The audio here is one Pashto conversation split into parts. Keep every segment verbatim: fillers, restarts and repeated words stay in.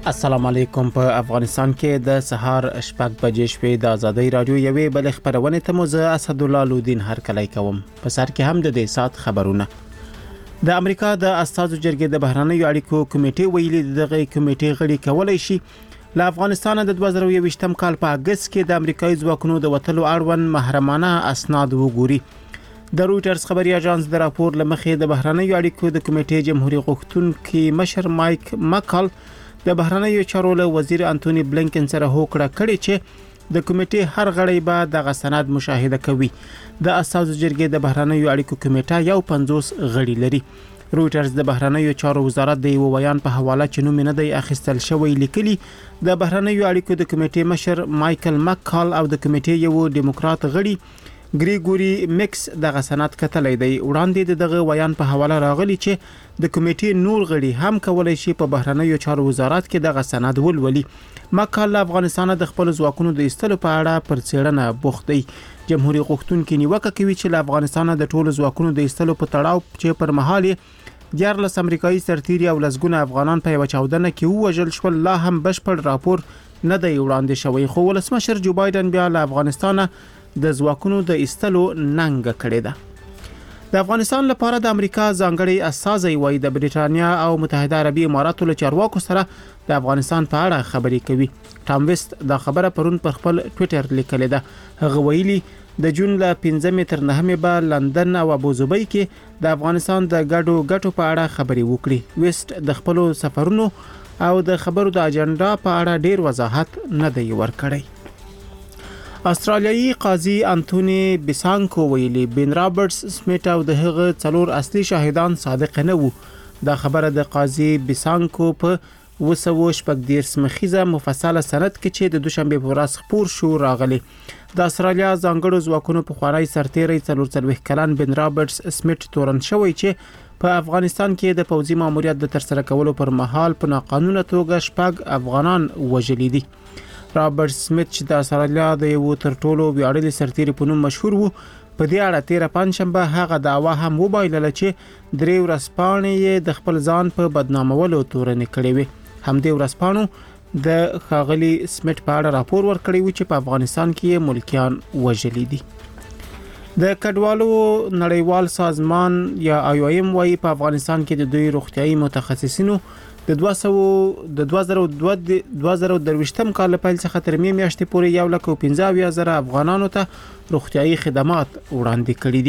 السلام علیکم. په افغانستان کې د سهار شپږ بجې شوې د ازادۍ رادیو یوې بل خبرونه ته مو زه اسدالله لودین هرکلی کوم. په سر کې هم د دې سات خبرونه. د امریکا د استازو جرګې د بهرنیو اړیکو کمیټې ویلي دغه کمیټې غړي کولای شي له افغانستان د دوه زره یوویشتم کال په اگست کې د امریکایي ځواکونو د وټلو اړوند محرمانه اسناد وګوري. د رويټرز خبري اژانس د راپور لمخې د بهرنیو اړیکو د کمیټې جمهوریت غوښتونکي مشر مایک مکل د بهرنیو چارو له وزیر انټونی بلینکن سره هوکړه کړې چې د کمیټې هر غړی به د سند مشاهده کوي. د اساسو جرګې د بهرنیو اړیکو کمیټه یو پنځوس غړي لري. رويټرز د بهرنیو چارو وزارت د یو بیان په حواله چې نوم نه دی اخیستل شوی لیکلي د بهرنیو اړیکو د کمیټې مشر مایکل مکال او د کمیټې یو دیموکرات غړي ګریګوري میکس دغه سند کتلې دی. وړاندې دغه بیان په حواله راغلی چې د کمیټې نور غړي هم کولای شي په بهرنیو چارو وزارت کې دغه سند ولولي. مکال افغانستان د خپل ځواکونو د ایستلو په اړه پر څېړنه بوخت دی. جمهوریت غوښتونکي نیوکه کوي چې له افغانستان د ټولو ځواکونو د ایستلو په تړاو چې پر مهال دیارلس امریکایي سرتیري او لسګونه افغانان په یو چاودنه کې وژل شول لا هم بشپړ راپور نه دی وړاندې شوی. خو ولسمشر جو بایدن بیا له افغانستان د ځواکونو د ایستلو ننګ کړی ده. د افغانستان لپاره د امریکا ځانګړي استازي وای د بریټانیا او متحده عربي اماراتو له چارواکو سره د افغانستان په اړه خبرې کوي. ټام ویست دا خبره پرون پر خپل ټوئیټر لیکلې ده. هغه ویلي د جون ل پنځمې تر نهمې به لندن او ابوظبي کې د افغانستان د ګډو ګټو په اړه خبرې وکړي. ویست د خپل سفرونو او د خبرو د اجنډا په اړه ډیر وضاحت نه دی ورکړی. استرالیایي قاضي انټونی بیسانکو ویلي بن رابرټس سمیت او د هغه څلور اصلي شاهدان صادق نه وو. دا خبره د قاضي بیسانکو په وسو شپږ دیرس مخیزه مفصله سند کې چې د دوشنبه په ورځ خبر شو راغلی. د استرالیا ځانګړو ځواکونو په خوارای سرتیری څلور څلوېښت کلن بن رابرټس سمیت تورن شوی چې په افغانستان کې د پوځي ماموریت د ترسره کولو پر مهال په ناقانونه توګه شپږ افغانان وژلي دي. رابرټ سمیت چې د استرالیا د یو تر ټولو ویاړلي سرتیری په نوم مشهور وو په دې اړه تیره پنځشنبه هغه دعوا هم وبایلله چې درې ورځپاڼې د خپل ځان په بدنامولو تورنې کړې وي. همدې ورځپاڼو د ښاغلي سمیت په اړه راپور ورکړی و چې په افغانستان کې ملکیان وژلي دي. د کډوالو نړیوال سازمان یا آی او ایم وايي په افغانستان کې د دوی روغتيایي متخصصینو د دوه سوه د دوه زره دوه زره درویشتم کال په پیل څخه تر مې میاشتې پورې یو لک او پنځه اویا زره افغانانو ته روغتيایي خدمات وړاندې کړي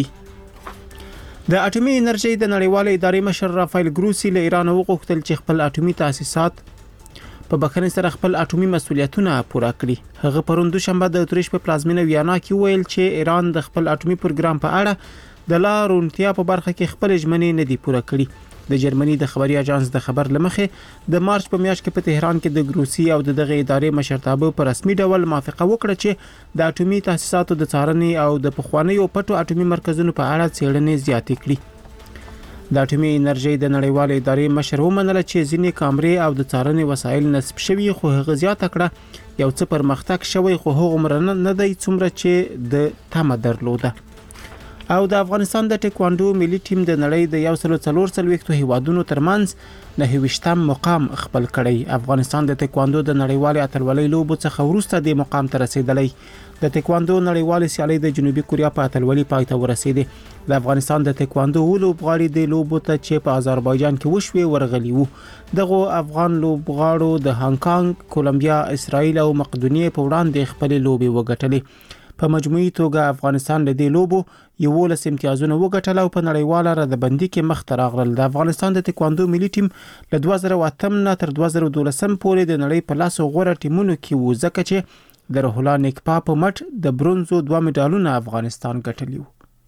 دي. د اټومي انرژي د نړیوال ادارې مشر رافایل ګروسی له ایران وغوښتل چې خپل اټومي تاسیسات په بخښنې سره خپل اټومي مسولیتونه پوره کړي. هغه پرون دوشنبه د اتریش په پلازمینه ویانا کې ویل چې ایران د خپل اټومي پروګرام په اړه د لارونتیا په برخه کې خپل ژمنې نه دي پوره کړي. د جرمني د خبري اژانس د خبر لمخې د مارچ په میاشت کې په تهران کې د ګروسی او د دغه ادارې مشرتابه په رسمي ډول موافقه وکړه چې د اټومي تاسیساتو د څارنې او د پخوانیو پټو اټومي مرکزونو په اړه څېړنې زیاتې کړي. د اټومي انرژي د نړیوال ادارې مشر ومنله چې ځینې کامرې او د څارنې وسایل نصب شوي خو هغه زیاته کړه یو څه پرمختګ شوی خو هغه مرنه نه دی څومره چې د تمه درلوده. او د افغانستان د ټیکواندو ملي ټیم د نړۍ د یو سل څلور څلوېښتو هیوادونو ترمنځ نهه ویشتم مقام خپل کړی. افغانستان د ټیکواندو د نړیوالې اتلولۍ لوبو څخه وروسته د مقام ته رسیدلی. د ټیکواندو نړیوالې سیالۍ د جنوبي کوریا په اتلولۍ پای ته ورسېدې. د افغانستان د ټیکواندو لوبغاړي د لوبو ته چې په آذربایجان کې وشوي ورغلي وو. دغه افغان لوبغاړو د هانګ کانګ، کولمبیا، اسرائیل او مقدونیې په وړاندې خپل لوبي وګټلې. په مجموعي توګه افغانستان له دې لوبو یولس امتیازونه وګټل او په نړیواله ردبندي کې مخ ته راغلل. د افغانستان د ټیکواندو ملي ټیم له دوه زره اتم نه تر دوه زره دولسم پورې د نړۍ په لاسو غوره ټیمونو کې وو ځکه چې د روح الله نیکپا په مټ د برونزو دوه مډالونه افغانستان ګټلی وو.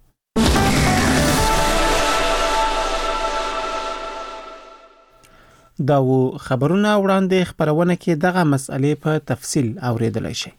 دا و خبرونه وړاندې خبرونه کې دغه مسئلې په تفصیل اوریدلای شئ.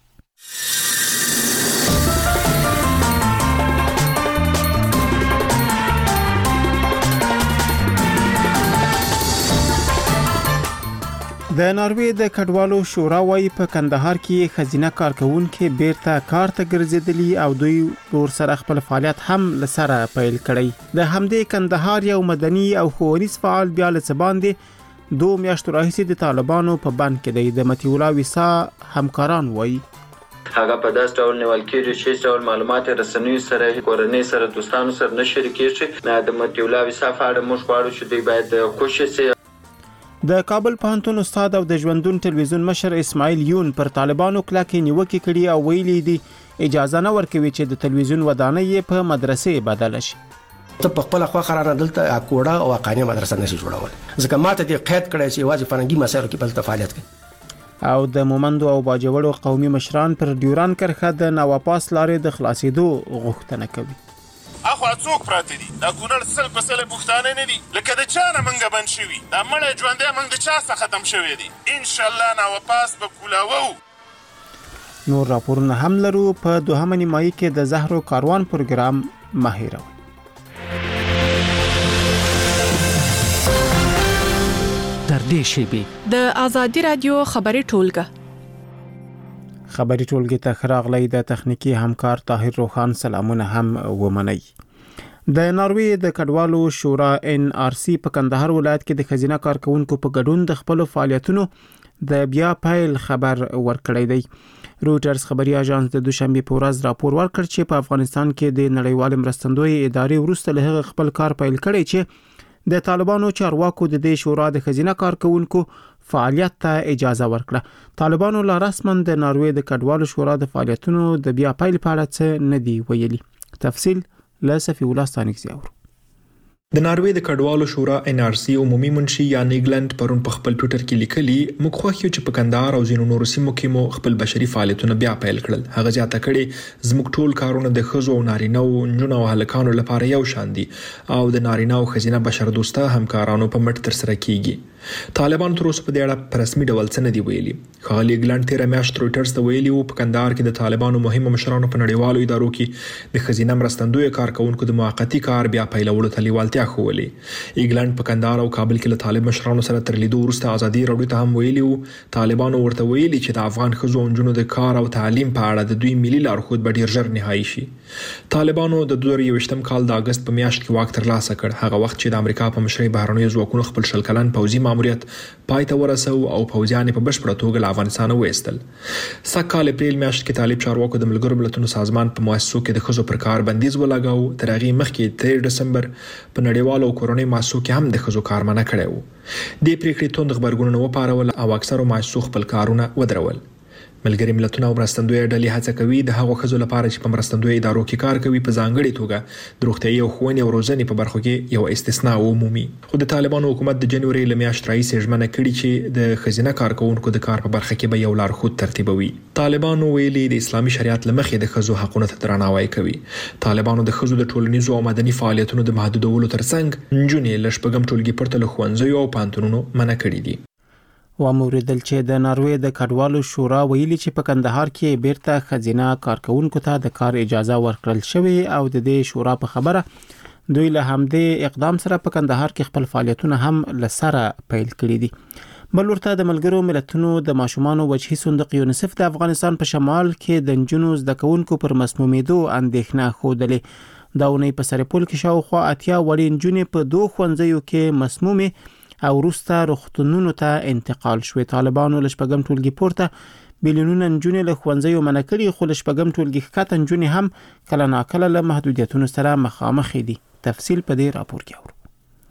د ناروې د کډوالو شورا وايي په کندهار کې خزینه کارکونکو بیرته کار ته ګرځېدلی او دوی ور سره خپل فعالیت هم لسره پیل کړی. د همدې کندهار یو مدني او ښوونیز فعال بیا له باندې دوه میاشتو راهیسې د طالبانو په بند کې دی. د مطیع الله ویسا همکاران وایي هغه په داس ډول نیول کېږي چې ډول معلومات رسنیو سره کورنۍ سره دوستانو سره نه شریکېږي. نه د مطیع الله ویسا په اړه موږ غواړو چې دوی باید خوشي سي. د کابل پوهنتون استاد او د ژوندون ټلویزیون مشر اسماعیل یون پر طالبانو کلکې نیوکې کړي او ویلي دي اجازه نه ورکوي چې د تلویزیون ودانۍ یې په مدرسې بدله شي. ته په خپل خوا قرار دلته کوړه او قانوني مدرسه نشي جوړول ځکه ماته دې قید کړی چې واجب فرنګي مسایلو کې بل فعالیت کوي. او د مومندو او باجوړو قومي مشران پر ډیوران کرښه د نواپاس لارې د خلاصېدو غوښتنه کوي. اخو څوک پراته دي دا کونړ سل په سل پښتانه نه دي لکه د چا نه منګه بند شوي دا مړی ژوندی منګ د چا څخه ختم شوی دي. ان شاء الله نواپاس به کولاوو. نور راپورونه هم لرو. په دوهمه نیمایي کې د زهرو کاروان پروګرام مه هېروئ. در دې شیبې د آزادي رادیو خبري ټولګه خبري ټولګه ته خراغلی د تخنیکی همکار طاهر روخان سلامونه هم ومني. د ناروی د کډوالو شورا ان آر سی په کندهار ولایت کې د خزینه کارکونکو په ګډون د خپل فعالیتونو د بیا پیل خبر ورکړی دی. روټرز خبري اژانس د دوشنبه په ورځ راپور ورکړ چې په افغانستان کې د نړیوال مرستندوی ادارې وروسته له خپل کار پیل کړی چې د طالبانو چارواکو د دې شورا د خزینه کارکونکو فعالیت ته اجازه ورکړه. طالبانو لا رسما د ناروی د کډوالو شورا د فعالیتونو د بیا پیل په اړه څه نه دی ویلي. تفصیل له صفی الله ستانکزی اورو. د ناروی د کډوالو شورا ان آر سی عمومي منشي یا نیګلند پرون په خپل ټوئیټر کې لیکلي موږ خوښ یو چې په کندهار او ځینو نورو سیمو کې مو خپل بشري فعالیتونه بیا پیل کړل. هغه زیاته کړي زموږ ټول کارونه د ښځو او نارینه او نجونو او هلکانو لپاره یو شان دي او د نارینه او ښځینه بشر دوسته همکارانو په مټ تر سره کیږي. طالبان تر اوسه په دې اړه په رسمي ډول څه نه دی ویلي. ښاغلي ګلند تیر میاشت روټرز ته ویلي وو په کندهار کې د طالبانو مهمو مشرانو په نړیوالو ادارو کې د خزینه مرستندوی کارکونکو د موقتی کار بیا پیلولو ته لیوالتیا ښوولې. ایګلند په کندهار او کابل کې له طالب مشرانو سره تر لیدو وروسته ازادي راډیو ته هم ویلي وو طالبانو ورته ویلي چې د افغان ښځو او نجونو د کار او تعلیم په اړه د دوی ملي لارښود به ډیر ژر نهایی شي. طالبانو د دوه زره یوویشتم کال د اگست په میاشت کې واک ترلاسه کړ. هغه وخت چې د امریکا په مشرۍ بهرنیو ځواکونو خپل شل کلن پوځي ماموریت پای ته ورسو او پوځیان په بشپړه توګه له افغانستان وایستل. سږکال اپریل میاشت کې طالب چارواکو د ملګرو ملتونو سازمان په مؤسسو کې د ښځو پر کار بندیز ولګاو. تر هغې مخکې تیر ډسمبر په نړیوالو او کورنۍ مؤسسو کې هم د ښځو کار منع کړی و. دې پریکړې توند غبرګونونه وپارول او اکثرو مؤسسو خپل کارونه ودرول. ملګري ملتونه او مرستندوی ډلې هڅه کوي د هغو ښځو لپاره چې په مرستندوی ادارو کې کار کوي په ځانګړې توګه د روغتیايي او ښوونې او روزنې په برخو کې یو استثناء ومومي. خو د طالبانو حکومت د جنوري له میاشتې راهیسې ژمنه کړې چې د ښځینه کارکونکو د کار په برخه کې به یو لارښود ترتیبوي. طالبانو ویلي د اسلامي شریعت له مخې د ښځو حقونو ته درناوی کوي. طالبانو د ښځو د ټولنیزو او مدني فعالیتونو د محدودولو ترڅنګ نجونې له شپږم ټولګي پورته له ښوونځیو او پوهنتونونو منع کړي دي. واموریدل چې د ناروی د کډوالو شورا ویلي چې په کندهار کې بیرته خزینه کارکونکو ته د کار اجازه ورکړل شوې او د دې شورا په خبره دوی له همدې اقدام سره په کندهار کې خپل فعالیتونه هم لسره پیل کړي دي. بل ورته د ملګرو ملتونو د ماشومانو وجهي صندوق یونیسف د افغانستان په شمال کې د نجونو زده کوونکو پر مسمومیدو اندېښنه ښودلې. دا ونې په سرپل کې شاوخوا اتیا وړې نجونې په دوه ښوونځیو کې مسمومې او وروسته روغتونونو ته انتقال شوې. طالبانو له شپږم ټولګي پورته بیلیونونه نجونې له ښوونځیو منع کړي خو له شپږم ټولګي ښکته نجونې هم کله ناکله له محدودیتونو سره مخامخ دي. تفصیل په دې راپور کې اورو.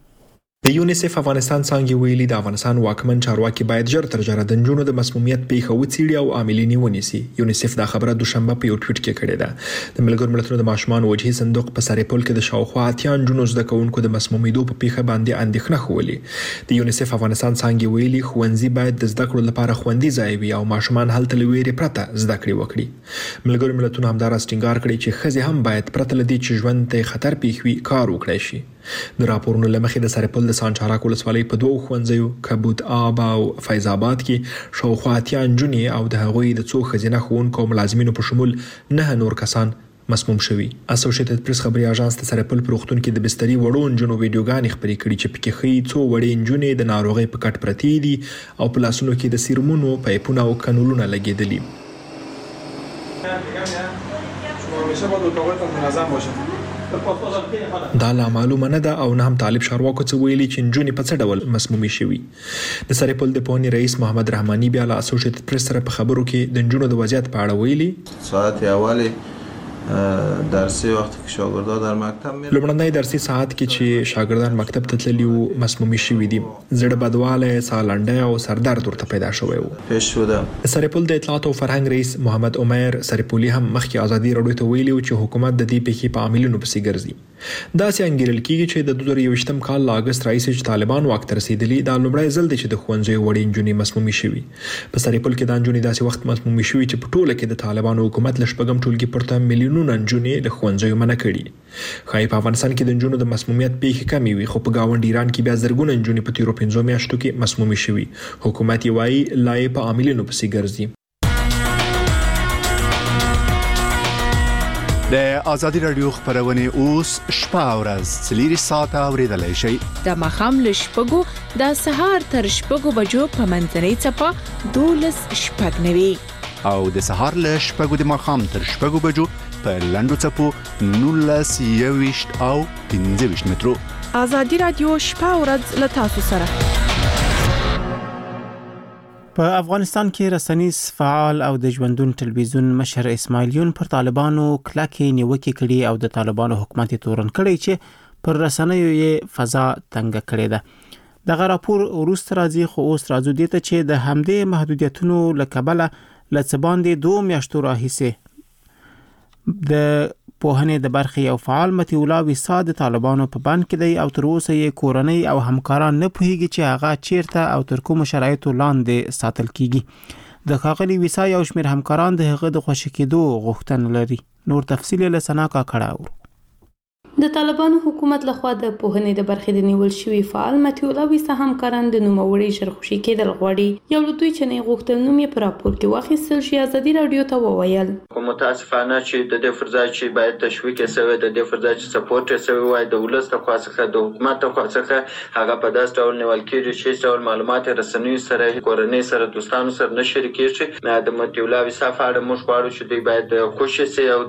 د یونیسف افغانستان څانګې ویلي د افغانستان واکمن چارواکي باید ژر تر ژره د نجونو د مسمومیت پیښه وڅېړي او عاملین یې ونیسي. یونیسف دا خبره دوشنبه په یو ټویټ کې کړې ده. د ملګرو ملتونو د ماشومانو وجهي صندوق په سرپل کې د شاوخوا اتیا نجونو زده کوونکو د مسمومیدو په پیښه باندې اندېښنه ښودلې. د یونیسف افغانستان څانګې ویلي ښوونځي باید د زده کړو لپاره خوندي ځای وي او ماشومان هلته له ویرې پرته زده کړې وکړي. ملګرو ملتونو همداراز ټینګار کړی چې ښځې هم باید پرته له دې چې ژوند ته خطر پیښ وي کار وکړی شي. د راپورونو له مخې د سرپل د سانچارک ولسوالۍ په دوه ښوونځیو کبود آب او فیض آباد کې شاوخوا اتیا نجونې او د هغوی د څو ښځینه ښوونکو او ملازمینو په شمول نه نور کسان مسموم شوي. اسوسییټډ پریس خبري اژانس د سرپل په روغتون کې د بستري وړو نجونو ویډیوګانې خپرې کړي چې پکې ښیي څو وړې نجونې د ناروغۍ په کټ پرتې دي او په لاسونو کې د سیرومونو پایپونه او کانولونه لګېدلي. دا لا معلومه نه ده او نه هم طالب چارواکو څه ویلي چې نجونې په څه ډول مسمومې شوي. د سرپل د پوهنې رئیس محمد رحماني بیا له اسوسییټډ پریس سره په خبرو کې د نجونو د وضعیت په اړه ویلي. ساعت اولی درسي وخت کې شاګردان در مکتب میرن. لومړنی درسي ساعت کې چې شاګردان مکتب ته تللي وو مسمومې شوي دي. زړه بدواله، ساه لنډۍ او سردرد ورته پیدا شوی و. پیش شده. سرپل د اطلاعات او فرهنګ رئیس محمد عمر سرپولي هم مخکې ازادي راډیو ته ویلي و چې حکومت د دې پیښې په عاملونو پسې ګرځي. داسې انګیرل کیږي چې د دوه زره یوویشتم کال له اګست راهیسې چې طالبان واک ته رسېدلي دا لومړی ځل دی چې د ښوونځیو وړې نجونې مسمومې شوي. په سرپل کې دا نجونې داسې وخت مسمومې شوي چې په ټوله کې د طالبانو حکومت له شپږم ټولګي پورته میلیونونه نجونې له ښوونځیو منع کړي. ښایي په افغانستان کې د نجونو د مسمومیت پیښې کمې وي، خو په ګاونډ ایران کې بیا زرګونه نجونې په تیرو پنځو میاشتو کې مسمومې شوي. حکومت یې وایي لا یې په عاملینو پسې ګرځي. د آزادي رادیو خبرونه اوس شپه او ورځ څلور ساعته اوریدلای شئ. د ماښام له شپږو د سهار تر شپږو بجو په منځنۍ څپه دولس شپږ نوي او د سهار له شپږو د ماښام تر شپږو بجو په لنډو څپو نولس یوویشت او پنځه ویشت مترو. آزادي رادیو شپه او ورځ له تاسو سره. په افغانستان کې رسنیز فعال او د ژوندون ټلویزیون مشر اسماعیل یون پر طالبانو کلکې نیوکې کړي او د طالبانو حکومت تورن کړي چې پر رسنیو یې فضا تنګ کړي ده. دغه راپور وروسته راځي، خو اوس راځو دې ته چې د همدې محدودیتونو له کبله له څه باندې دوه میاشتو راهیسې د پوهنې د برخې یو فعال متي الله ویسا د طالبانو په بند کې دی او تر اوسه یې کورنۍ او همکاران نه پوهیږي چې هغه چیرته او تر کومو شرایطو لاندې ساتل کیږي. د ښاغلي ویسا یو شمېر همکاران د هغه د خوشي کېدو غوښتنه لري. نور تفصیل له سنا کاکړه اورو. د طالبانو حکومت لخوا د پوهنې د برخې د نیول شوی فعال متي الله ویسا همکاران د نوموړي شرخوشي کېدل غواړي. یو له دوی چې نه غوښتل نوم یې په راپور کې واخیستل شي آزادي رادیو ته وویل. متاسفانه چې د دې فرضای چې باید تشویق یې شوی، د دې فرضای چې سپورټ یې شوی وای د ولس له خوا څخه د حکومت له خوا څخه هغه په داس ډول نیول کېږي چې ډول معلومات رسنیو سره کورنۍ سره دوستانو سره نه شریکېږي. د متي الله ویسا په اړه موږ غواړو چې دوی باید خوشي شي او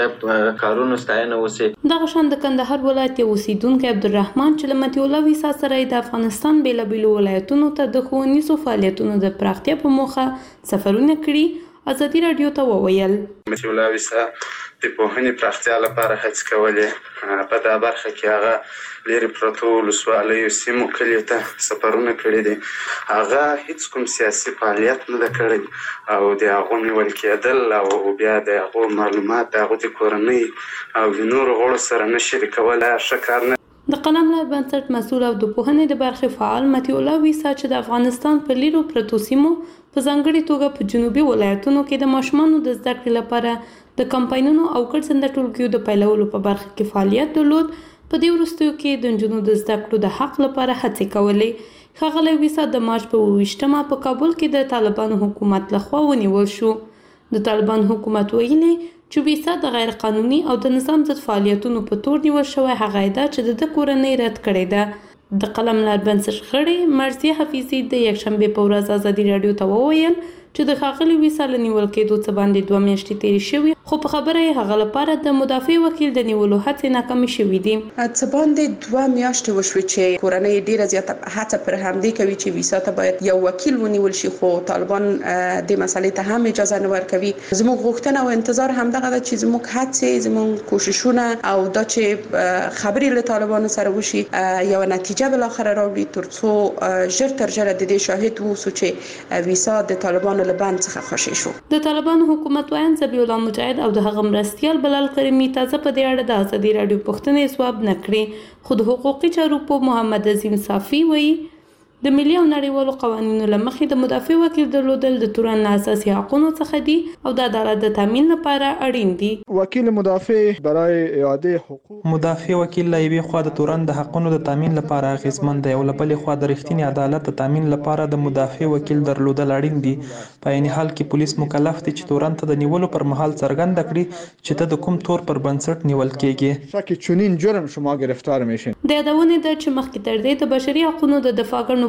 د کارونو ستاینه وشي. دغه شان د کندهار ولایت اوسیدونکو عبدالرحمن چې له متي الله ویسا سره د افغانستان بیلابیلو ولایتونو ته د ښوونیزو فعالیتونو د پراختیا په موخه سفرونه کړي، آزادي رادیو ته وویل. متي الله ویسا د پوهنې پراختیا لپاره هڅې کولې. په دا برخه کې هغه لري پروتو ولسوالیو سیمو کلیو ته سفرونه کړي دي. هغه هیڅ کوم سیاسي فعالیت نه کړی او د هغو نیول کېدل او بیا د هغو معلومات د هغو د کورنۍ او د نورو غړو سره نه شریکول ښه کار نه. د قلم لار بنسټ مسؤل او د پوهنې د برخې فعال متي الله ویسا چې د افغانستان په لیرو پرتو سیمو په ځانګړي توګه په جنوبي ولایتونو کې د ماشومانو د زده کړې لپاره د کمپاینونو او ګډ ټولګیو د پیلولو په برخه کې فعالیت درلود. په دې وروستیو کې د نجونو د زده کړو د حق لپاره هڅې کولې. ښاغلی ویسا د مارچ په اوویشتمه په کابل کې د طالبانو حکومت لخوا ونیول شو. د طالبان حکومت ویلي چې ویسا د غیر قانوني او د نظام ضد فعالیتونو په تور نیول شوی هغه ادعا چې د کورنۍ رد کړې ده. د قلم لار بنسټ غړي مرضیه حفیظي د یکشنبه په ورځ آزادي رادیو ته وویل چې د ښاغلي ویسا له نیول کېدو څخه باندې دوه میاشتې تېرې شوې، خو په خبره یې هغه لپاره د مدافع وکیل د نیولو هڅې ناکامې شوې دي. څه باندې دوه میاشتې وشوې چې کورنۍ ډېره زیاته هڅه پر همدې کوي چې ویسا ته باید یو وکیل ونیول شي، خو طالبان د مسلې ته هم اجازه نه ورکوي. زموږ غوښتنه او انتظار همدغه ده چې زموږ هڅې، زموږ کوششونه او دا چې خبرې له طالبانو سره وشي یو نتیجه بل اخر راوړي، ترڅو ژر تر ژره د دې شاهد ووسو چې ویسا د طالبانو له بند څخه خوشی شو. د طالبانو حکومت وایي ذبیح الله مجاهد او د هغه مرستیال بلال کریمي تازه په دې اړه د آزادي رادیو پوښتنې ځواب نه کړي، خو د حقوقي چارو په محمد عظیم صافي وایي د ملي او نړیوالو قوانینو له مخې د مدافع وکیل درلودل د تورن اساسي حقوقو څخه دي او د عدالت د تامین لپاره اړین دي. وکیل مدافع برای اعاده حقوق مدافع وکیل له یوې خوا د تورن د حقوقو د تامین لپاره اغیزمن دی او له بلې خوا د رښتینی عدالت د تامین لپاره د مدافع وکیل درلودل اړین دي. په عین حال کې پولیس مکلف دي چې تورن ته د نیولو پر مهال څرګنده کړي چې ته د کوم تور پر بنسټ نیول کېږي. شک چنین جرم شما گرفتار میشین. د یادونه ده چې مخکې تر دې د بشري حقوقو د دفاع کړنو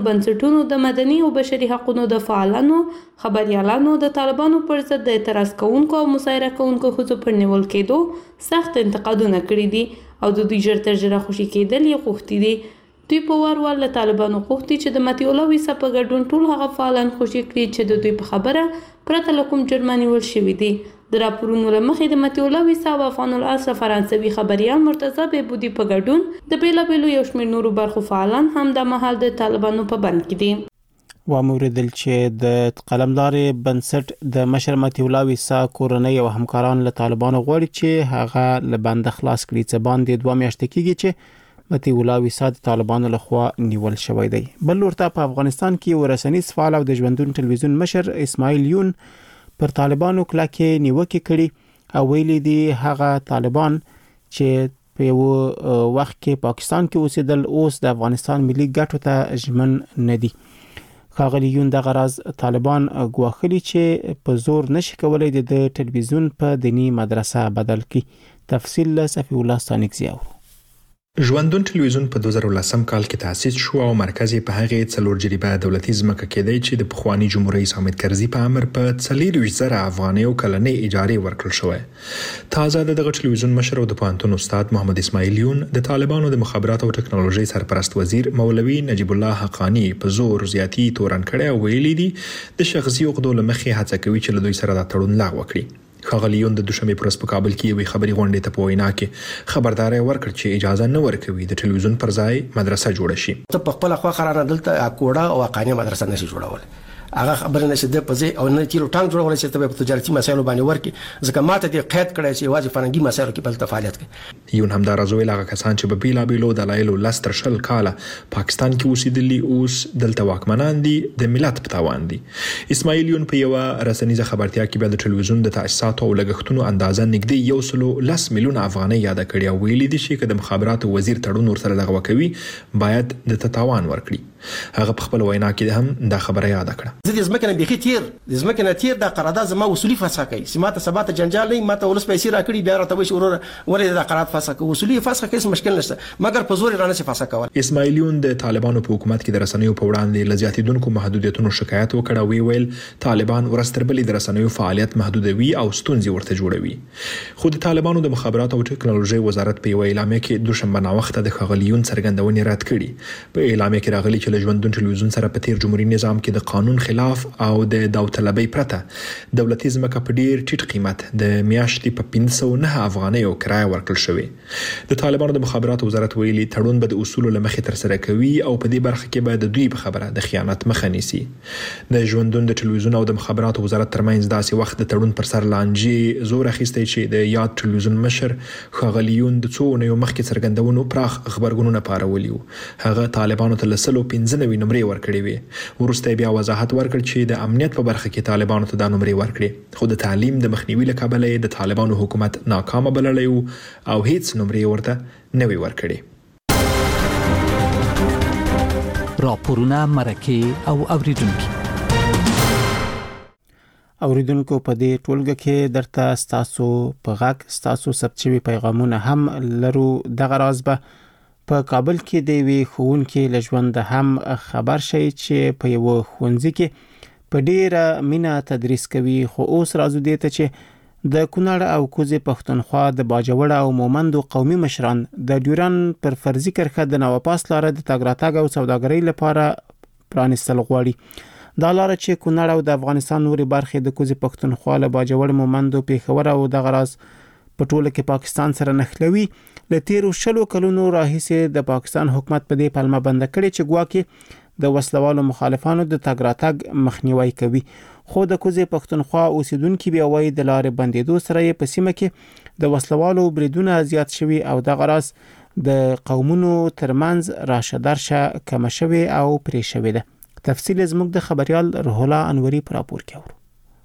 بنسټونو د مدني او بشري حقوقو د فعالانو خبريالانو د طالبانو پر ضد د اعتراض کوونکو او مظاهره کوونکو ښځو پر نیول کېدو سخت انتقادونه کړي دي او د دوی ژر تر ژره خوشي کېدل یې غوښتي دي. دوی په وار وار له طالبانو غوښتي چې د مطیع الله ویسا په ګډون ټول هغه فعالان خوشي کړي چې د دوی په خبره پرته له کوم جرم نیول شوي دي. د راپورونو له مخې د مطیع الله ویسا او افغان الاصل فرانسوي خبریال مرتضی بهبودي په ګډون د بیلابیلو یو شمېر نورو برخو فعالان هم د مهال د طالبانو په بند کې دي. واموریدل چې د قلمدار بنسټ د مشر مطیع الله ویسا کورنۍ او همکاران له طالبانو غواړي چې هغه له بند خلاص کړي چې باندې دوه میاشتې کېږي چې مطیع الله ویسا د طالبانو لخوا نیول شوی دی. بل ورته په افغانستان کې ورسنیز فعال او د ژوندون ټلویزیون مشر اسماعیل یون پر طالبانو کلکه نیوکه کړي او ویلي دي هغه طالبان چې په یو وخت کې پاکستان کې اوسېدل اوس د افغانستان ملي ګټو ته ژمن نه دي. ښاغلي یون د غرض طالبان غواخلي چې په زور نشي کولای د ټلویزیون په دینی مدرسه بدل کړي. تفصیل له صفی الله ستانکزیو. ژوندون ټلویزیون په دوه زره ولسم کال کې تأسیس شو او مرکز یې په هغه څلور جریبه دولتي ځمکه کې دی چې د پخوانی جمهوریت رئیس حامد کرزي په امر په څلور زره افغانۍ او کلنۍ اجاره ورکړل شوې. تازه دغه ټلویزیون مشر او د پوهنتون استاد محمد اسماعیل یون د طالبانو د مخابرات او ټکنالوژي سرپرست وزیر مولوي نجیب الله حقانی په زور زیاتی تورن کړي او ویلي دي د شخصي عقدو لمخې هڅه کوي چې له دوی سره د تړون لغوه کړي. ښاغلي یون د دوشنبه پر ورځ په کابل کې یوې خبري غونډې ته په وینا کې خبرداري ورکړه چې اجازه نه ورکوي د ټلویزیون پر ځای مدرسه جوړه شي. ته په خپل خوا قرار دلته کوړه او قانوني مدرسه نشي جوړول. هغه خبره نشي د پځې او نه کیلو ټانک جوړول چې ته په تجارتي مسایلو باندې ورکي ځکه ماته دې قید کړی چې واجب فرنګي مسایلو کې بل فعالیت کوي. یون همدار زویل هغه کسان چې په بیلا بیلو دلایلو لستر شل کاله پاکستان کې اوسېدلي اوس دلته واکمنان دي د ملت په تاوان دي. اسماعیل یون په یو رسنیزه خبرتیا کې د ټلویزیون د تاسیساتو او لګښتونو اندازه نږدې یو سلو لس میلیون افغانۍ یاد کړي او ویلي دي چې د مخابراتو وزیر تړون ورسره لغوه کوي باید د تاوان ورکړي. هغه په خپل وینا کې هم دا خبره یاد کړه. زه د ځمکې نه بيخي تیر د ځمکې نه تیر د قرارداد زما وصولي فسخ کوي سماته سباته جنجال نه ماته ولس پیسې راکړي بیا راته وشي ورور ولې د قرارداد فسخ کوي وصولي فسخ کوي مشکل نشته مګر په زور رانه سي فسخ کول. اسماعیل یون د طالبانو په حکومت کې د رسنیو په وړاندې لزیاتیدونکو محدودیتونو شکایت وکړ. وی ویل طالبان ورستربلې د رسنیو فعالیت محدودوي او ستونزې ورته جوړوي. خو د طالبانو د مخابرات او ټکنالوژي وزارت په یو اعلامیه کې دوشنبه ناوخته د ښاغلي یون څرګندونې رد کړي. په اعلامیه کې راغلي چې له ژوندون ټلویزیون سره په تیر جمهوریت نظام کې د قانون خلاف او د داوطلبۍ پرته دولتي ځمکه په ډیر ټیټ قیمت د میاشتې په پنځه سوه نه افغانۍ او کرایه ورکړل شوې. د طالبانو د مخابرات وزارت ویلي تړون به د اصولو له مخې تر سره کوي او په دې برخه کې به د دوی په خبره د خیانت مخه نیسي. د ژوندون د ټلویزیون او د مخابرات وزارت ترمنځ داسې وخت د تړون پر سر لانجې زور اخیستی چې د یاد ټلویزیون مشر ښاغلي یون د څو اونیو مخکې څرګندونو پراخ خبرګونونه پارولي وو. هغه طالبانو ته له سلو پنځه نوي نمرې ورکړې وې. وروسته بیا وضاحت ورکړ چې د امنیت په برخه کې طالبانو ته دا نمرې ورکړي خو د تعلیم د مخنیوي له کبله د طالبانو حکومت ناکامه بللی وو او هیڅ نمرې ورته نه وی ورکړي. راپورونه مرکه او اوریدونکو اوریدونکو په دې ټولګه کې درته ستاسو په غږ ستاسو ثبت شوي پیغامونه هم لرو. دغه راز به په کابل کې د وی ښوونکي له ژوند هم خبر شي چې په یو ښوونځي کې په ډیره مینا تدریس کوي خو اوس راځو دې ته چې د کونړ او کوزې پښتونخوا د باجوړ او مومندو قومي مشران د ډیورن پر فرضي کرښه د نوپاس لاره د تګ راتګ او سوداګرۍ لپاره پرانیستل غواړي. دا لاره چې کونړ او د افغانستان نورې برخې د کوزې پښتونخوا له باجوړ مومندو پیښور او د غراز په ټوله کې پاکستان سره نښلوي. له تیرو شلو کلونو راهیسې د پاکستان حکومت په دې پلمه بند کړي چې ګواکې د وسلوالو مخالفانو د تګ راتګ مخنیوي کوي. خو د کوزې پښتونخوا اوسیدونکو بیا وایي د لارې بندیدو سره یې په سیمه کې د وسلوالو بریدونه زیات شوي او د غراس د قومونو ترمنځ راشه درشه کم شوي او پرې شوي ده. تفصیل زموږ د خبريال روح الله انوري پر راپور کې اورو.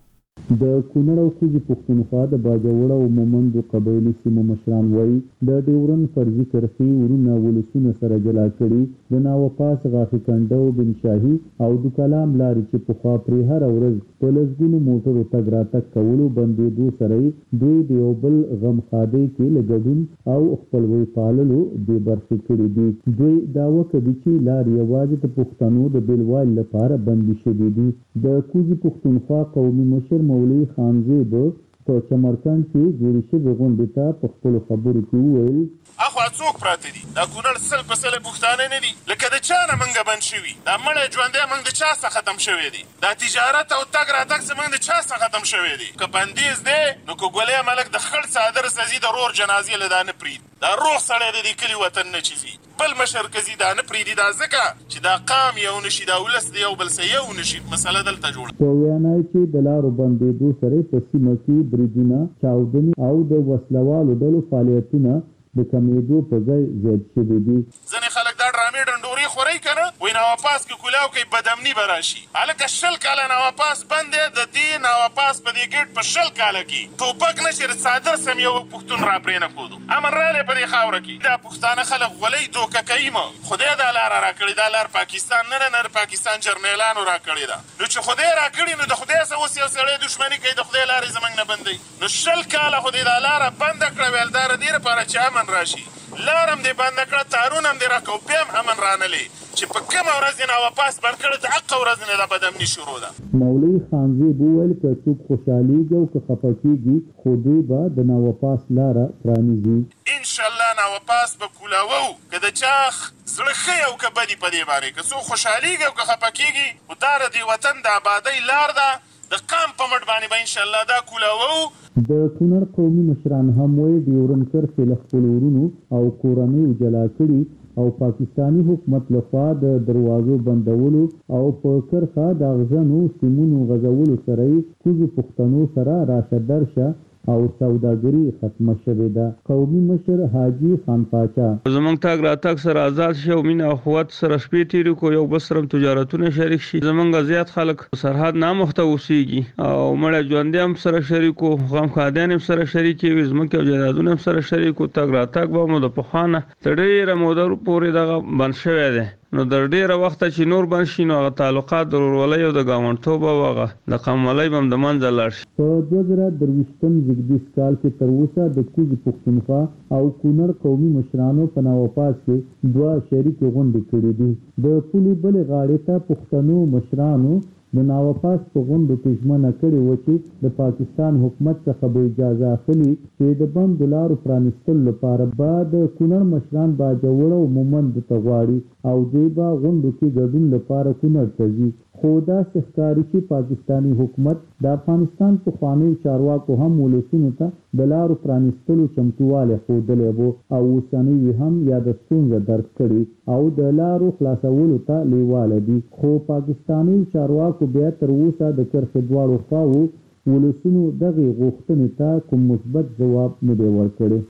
د کونړ او کوزي پښتونخوا د باجوړ او مومندو قبایلي سیمو مشران وایي د ډیورن فرضي کرښې ورونه ولسونه سره جلا کړي د ناوپاس غاښي کنډو بن شاهي او د کلام لارې چې پخوا پرې هره ورځ په لسګونو موټرو تګ راتګ کولو بندېدو سره دوی د یو بل غم ښادۍ کې له ګډون او خپلوۍ پاللو بې برخې کړي دي. دوی دعوه کوي چې لارې یوازې د پښتنو د بېلوالي لپاره بندي شوي دي. د کوزي پښتونخوا قومي مشر مولوي خانزیب په چمرکند کې جوړې شوې غونډې ته په خپلو خبرو کې وویل اخوا څوک پراته دي دا کونړ سل په سله پښتانه نه دي لکه د چا نه منګه بند شوي دا مړی ژوندی موږ د چا څخه ختم شوی دي دا تجارت او تګ راتګ زموږ د چا څخه ختم شوی دي که بندیز دی نو که ګولۍ ملک د خړ څادر سزي د رور جنازې له دا نه پرېږدي دا روغ سړی د دې کلي وطن نه چیزي بل مشر کزي دا نه پرېږدي دا ځکه چې دا قام یو نشي دا ولس د یو بل سره یو نشي مسله دلته جوړه په وینا یې چې د لارو بندېدو سره په سیمه کې بریدونه چاودنې او د وسلوالو ډلو فعالیتونه د کمیدو په ځای زیات شوي دي. ځینې خلک دا ډرامې ډنډورې خورئ که نه وایي ناواپاس کې کولاو کوي بدامني به راشي هلکه شل کاله ناواپاس بند دی د دې ناواپاس په دې ګېټ په شل کاله کې ټوپک نه چې څادر سم یو پښتون را پرې نه ښودو امن رالی په دې خاوره کې دا پښتانه خلک غولۍ دوکه کوي ما خدای دا لاره را کړې دا لار پاکستان نه نه نه پاکستان جرنیلانو را کړې ده نو چې خدای را کړي نو د خدای سره اوس یو سړی دښمني کوي د خدای لارې زموږ نه بندوي نو شل کاله خو دې دا لاره بنده کړه ویل دا د دې لپاره چې امن راشي لارم دې بنده کړه تارونه هم دې راکړه بیا هم امن رانلی چې په کومه ورځ یې ناواپاس بند کړه د حقه ورځ نه دا بدامني شروع ده. مولوي خانزیب وویل که څوک خوشحالیږي او که خفه کېږي خو دوی به د ناواپاس لاره پرانیزي. انشاءالله ناواپاس به کولاوو که د چا زړه ښه او که بدي په دې باندې که څوک خوشحالیږي او که خفه کېږي خو دا د دې وطن د آبادۍ لار ده د قام په مټ باندې به انشاءالله دا کولاوو. د کونړ قومي مشران هم وایي ډیورن کرښې له خپلو ورونو او کورنیو جلا کړي او پاکستانی حکومت لخوا د دروازو بندولو او په کرښه د اغزنو سیمونو غځولو سره یې کوزو پښتنو سره راشه درشه او سوداګري ختمه شوې ده. قومي مشر حاجي خان پاچا زمونږ تګ راتګ سره آزاد شي او مینه او قوت سره شپې تېرې کړو یو بل سره تجارتونه شریک شي زمونږ زیات خلک سرحد نامخته اوسېږي او مړی ژوندی هم سره شریک وو غم ښادیان هم سره شریک وي زموږ او جایدادونه هم سره شریک وو تګ راتګ به مو د پخوا نه تر ډېره موده پورې دغه بند شوی دی نو در ډیره وخته چې نور بند شي نو هغه تعلقات د ورورولۍ او د ګاونډیتوب او هغه د قومولۍ به هم د منځه لاړ شي. په دوه زره درویشتم زیږدیز کال کې تر اوسه د کوزي پښتونخوا او کونړ قومي مشرانو په ناواپاس کې دوه شریکې غونډې کړې دي. د پولې بلې غاړې ته پښتنو مشرانو د ناواپاس په غونډو کې ژمنه کړې وه چې د پاکستان حکومت څخه به اجازه اخلي چې د بندو لارو پرانیستلو لپاره به د کونړ مشران باجوړ او مومندو ته غواړي او دوی به غونډو کې ګډون لپاره کونړ ته ځي خو داسې ښکاري چې پاکستاني حکومت د افغانستان پخوانیو چارواکو هم ولسونو ته د لارو پرانیستلو چمتووالی ښودلی و او اوسنیو هم یا د ستونزه درک کړي او د لارو خلاصولو ته لیواله دي خو پاکستانیو چارواکو بیا تر اوسه د کرښې دواړو خواوو ولسونو دغې غوښتنې ته کوم مثبت ځواب نه دی ورکړی.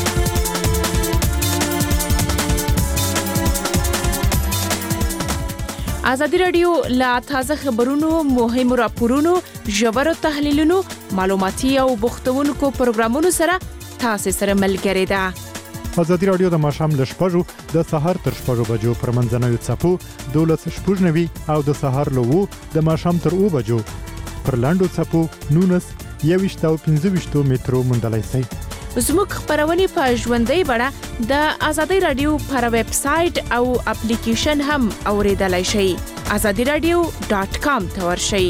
ازادي راډیو لا تازه خبرونو مهمو راپورونو ژورو تحلیلونو معلوماتي او بوختونکو پروګرامونو سره تاسو سره ملګری ده. ازادي راډیو د ماښام له شپږو د سهار تر شپږو بجو پر منځنوي څپو دولس شپږ نوي او د سهار له وو د ماښام تر اوه بجو پر لاندو څپو نونس یویشت او پنځه ویشتو مترو موندلای شئ. زموږ خبرونه په ژوندۍ بڼه د ازادي راډیو پر ویب سټ او اپلیکیشن هم اوریدلای شئ. ازادي راډیو ډاٹ کام ته ورشئ.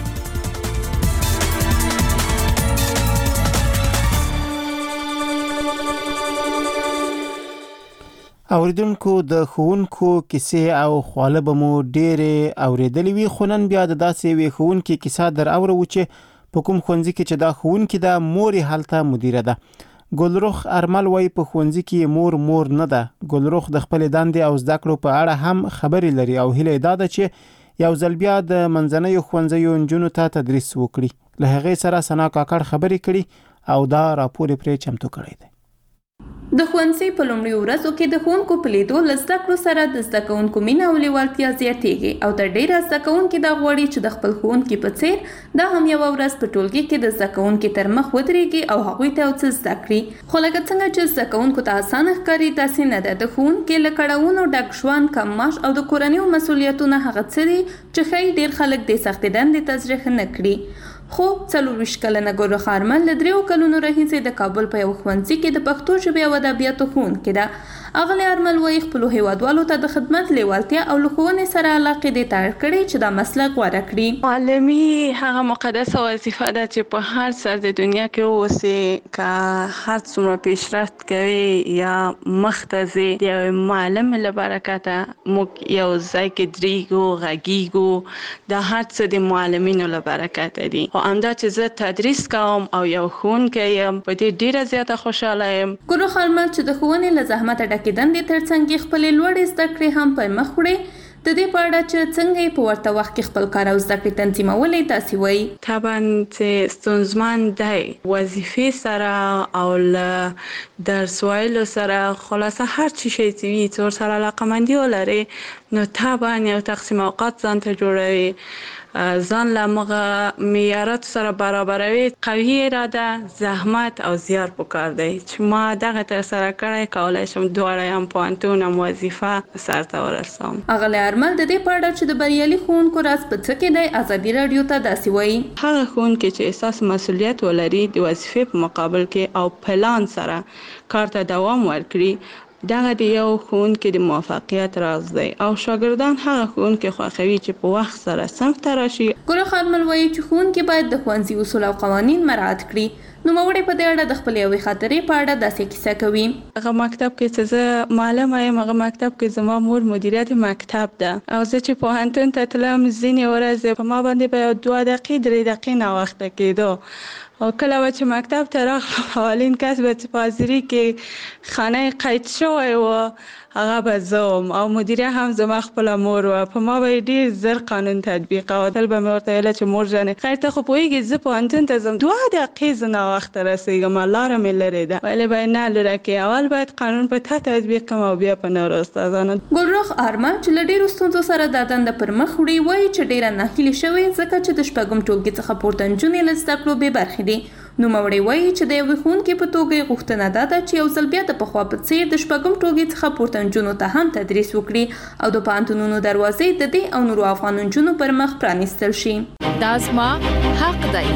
اوریدونکو د ښوونکو کیسې او خواله به مو ډېرې اوریدلې وي خو نن بیا د داسې یوې ښوونکې کیسه در اورو چې په کوم ښوونځي کې چې دا ښوونکې ده مور یې هلته مدیره ده. ګلرخ ارمل وایي په ښوونځي کې مور مور نه ده. ګلرخ د خپلې دندې او زده کړو په اړه هم خبرې لري او هیله یې دا ده چې یو ځل بیا د منځنیو ښوونځیو نجونو ته تدریس وکړي. له هغې سره ثنا کاکړ خبرې کړي او دا راپور یې پرې چمتو کړی دی. د ښوونځي په لومړیو ورځو کې د ښوونکو په لیدو له زده کړو سره د زده کوونکو مینه او لیوالتیا زیاتیږي او تر ډیره زده کوونکي دا غواړي چې د خپل ښوونکي په څیر دا هم یوه ورځ په ټولګي کې د زده کوونکي تر مخ ودرېږي او هغوی ته یو څه زده کړي. خو لکه څنګه چې زده کوونکو ته اسانه ښکاري داسې نه ده. د ښوونکي له کړاوونو ډک ژوند، کم معاش او د کورنیو مسؤلیتونه هغه څه دي چې ښایي ډېر خلک دې سختې دندې ته زړه نه کړي. خو څلورویشت کلنه ګل خارمل له دریو کلونو راهیسې د کابل په یو ښوونځي کې د پښتو ژبې او ادبیاتو ښوونکې ده. اغلې ارمل وایي خپلو هیوادوالو ته د خدمت لیوالتیا او له ښوونې سره علاقې دې ته اړ کړي چې دا مسلک غوره کړي. معلمي هغه مقدسه وظیفه ده چې په هر سر د دنیا کې اوسې، که هر څومره پیشرفت کوي یا مخته ځي، د یو معلم له برکته موږ یو ځای کې درېږو، غږیږو. دا هر څه د معلمینو له برکته دي. خو همدا چې زه تدریس کوم او یو ښوونکی یم، په دې ډېره زیاته خوشحاله یم. ګل خارمل چې د ښوونې له زحمته ډکې دندې ترڅنګ خپلې لوړې زده کړې هم پر مخ وړي. د دې په اړه چې څنګه یې په ورته وخت کې خپل کار او زده کړې تنظیمولی داسې وایي. طبعا چې ستونزمن دی وظیفې سره او له درس ویلو سره، خلاصه هر چی شی چې وي چې ورسره علاقه‌مندي ولري نو طبعا یو تقسیم اوقات ځان ته جوړوي، ځان له هغه معیاراتو سره برابروي. قوي اراده، زحمت او زیار پکار دی چې ما دغه ترسره کړی، کولی شم دواړه هم پوهنتون هم وظیفه سرته ورسوم. اغلې ارمل د دې په اړه چې د بریالي ښوونکو راز په څه کې دی ازادي راډیو ته داسې وایي. هغه ښوونکی چې احساس مسؤلیت ولري، د وظیفې په مقابل کې او پلان سره کار ته دوام ورکړي، دغه د یو ښوونکي د موفقیت راز دی. او شاګردان هغه ښوونکي خوښوي چې په وخت سره صنف ته راشي. ګل خارمل وایي چې ښوونکي باید د ښوونځي اصول او قوانین مراعات کړي. نوموړی په دې اړه د خپلې یوې خاطرې په اړه داسې کیسه کوي. هغه مکتب کې چې زه معلمه یم، هغه مکتب کې زما مور مدیریت مکتب ده، او زه چې پوهنتون ته تلم ځینې ورځې په ما باندې به یو دوه دقیقې درې دقیقې ناوخته کېدو. او کله به چې مکتب ته راغلم، اولین کس به چې په حاضري کې خانه قید شوی و هغه به زه وم، او مدیره هم زما خپله مور وه. په ما به یې ډېر زر قانون تطبیقاوه. تل به مې ورته ویله چې مور جانې خیر ته خو پوهېږې زه پوهنتون ته ځم، دوه دقیقې زه ناوخته رسېږم، لاره مې لرې ده. ویلې به یې نه لورکې، اول باید قانون په تا تطبیق کړم او بیا په نورو استادانو. ګلرخ ارمل چې له ډېرو ستونزو سره دا دنده پر مخ وړي وایي چې ډېره ناهیلې شوې ځکه چې د شپږم ټولګي څخه پورته نجونې له زده کړو بې برخې دي. نوموړی وایي چې د یوې ښوونکې په توګه یې غوښتنه دا ده چې یو ځل بیا د پخوا په څېر د شپږم ټولګي څخه پورته نجونو ته هم تدریس وکړي او د پوهنتونونو دروازې د دې او نورو افغان نجونو پر مخ پرانیستل شي. دا زما حق دی.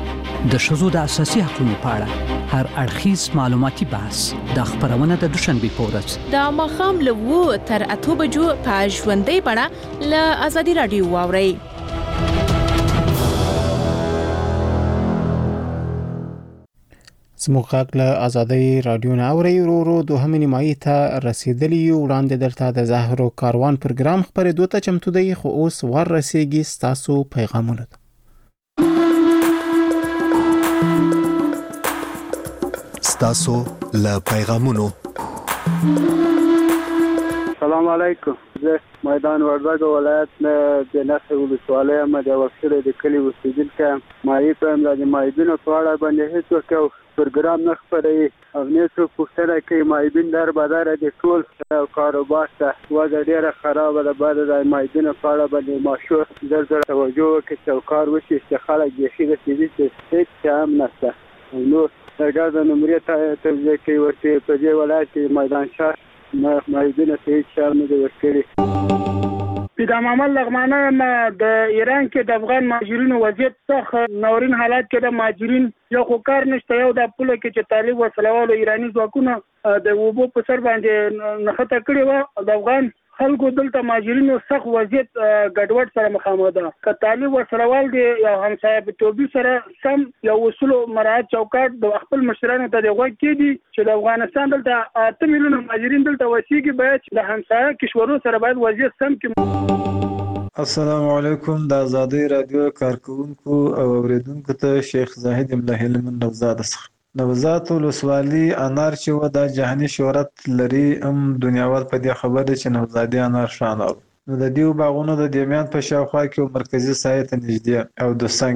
د ښځو د اساسي حقوقو په اړه هر اړخیز معلوماتي بحث د خبرونه د دوشنبې په ورځ د ماښام له اوو تر اتو بجو په ژوندۍ بڼه له ازادي راډیو واورئ. زموږ غږ له ازادۍ راډیو نه اورئ. ورو ورو دوهمې نیمایي ته رسېدلي یو. وړاندې درته د زهرو کاروان پروګرام خپرېدو ته چمتو دی، خو اوس ور رسېږي ستاسو پیغامونو ته. ستاسو له پیغامونو. سلام علیکم. زه میدان وردګ ولایت نه د نخې ولسوالۍ یم، د وکیل د کلي اوسېدونکی یم. مایع کوم د مایبینو په اړه باندې هېڅوک یو پروګرام نه خپروي او نه څوک پوښتنه کوي. مایبین در بدره د ټول کاروبار ته وضع ډېره خرابه ده. باید د مایبینو په اړه باندې ماشور زر زر توجه وکړي چې کار وشي چې خلک بیخي رسېدي چې هېڅ څه هم نشته. نو د ګاز د نمرې توضیح کوي ورته په دې ولایت کې میدان شهر مایبینو ته هېڅ شی نه دي ورکړي. پیدا محمد لغمانه د ایران کې د افغان مهاجرینو وضعیت سخت ناورین حالات کې د مهاجرین یو خو کار نشته، یو د پوله کې چې طالب وسلوالو ایراني ځواکونه د اوبو په سر باندې نښته کړې وه. د افغان خلکو دلته مهاجرینو سخت وضعیت ګډوډ سره مخامخ ده. که طالب وسلوال دی یو همسایه په توګه سره سم یو اصولو مراعات چوکاټ د خپل مشرانو ته د غوږ کېدي چې د افغانستان دلته اته میلیونه مهاجرین دلته وسیږي، باید د همسایه کشورو سره باید وضعیت سم کړي. السلام علیکم. د ازادۍ راډیو کارکونکو او اوریدونکو ته شیخ زاهد املاهل من نوزاد څخه. نوزاد ولسوالي انار چې و د جهاني شهرت لري، هم دنیاوال په دې خبره چې نوزادي انار شانه نو د دیو باغونو د دیمیان په شاوخوا کې مرکزی سایه ته نږدې او د سنک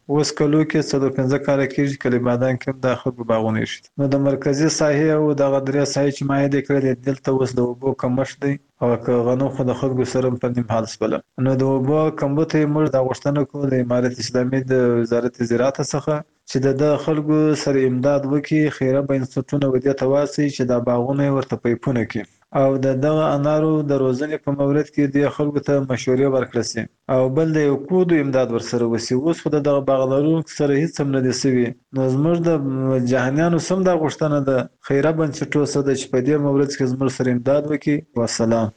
اوس کلو کې څلور پنځه کاله کېږي کلی بادام کې د خلکو باغونه شي. نو د مرکزی ساحې او د غدرې ساحې چې مایده کړل دلته اوس د اوبو کمښت دی او که غنو خو د خلکو سره په نیم حال سپله. نو د اوبو کمبود یې موږ د غوښتنه کوو د امارت اسلامي د وزارت زراعت څخه چې د خلکو سره امداد وکړي، خیره بنسټونه ودې ته واسي چې د باغونه ورته پایپونه کړي او د دغه انارو د روزنې په مورد کې د خلکو ته مشورې ورکړل شي او بل د یو کودو امداد ورسره وسی. اوس خو د دغه باغدارو سره هیڅ هم نه دي سوي. نو زموږ د جهانیانو سم د غوښتنه د خیره بنسټو سره چې په دې مورد کې زموږ سره امداد وکړي. والسلام.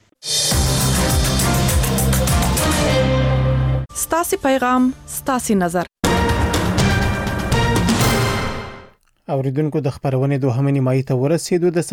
ستاسو پیغام ستاسو نظر. اوریدونکو د خبرونې دوهمه نیمایي ته ورسېدو. د